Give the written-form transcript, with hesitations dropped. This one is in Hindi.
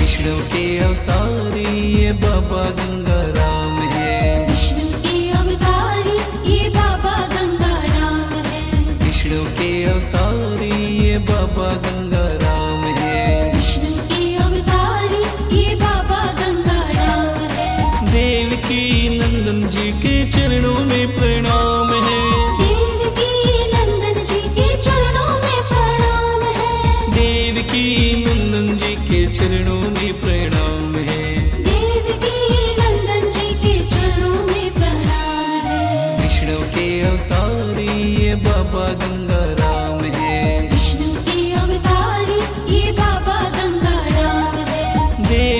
विष्णु के अवतारी ये बाबा गंगाराम है। विष्णु के अवतारी ये बाबा गंगाराम है। विष्णु के अवतारी ये बाबा गंगाराम है। विष्णु के अवतारी ये बाबा गंगाराम है। देवकी नंदन जी के चरणों में प्रणाम है। देवकी नंदन जी के चरणों में प्रणाम है। देवकी नंदन जी के चरणों में प्रणाम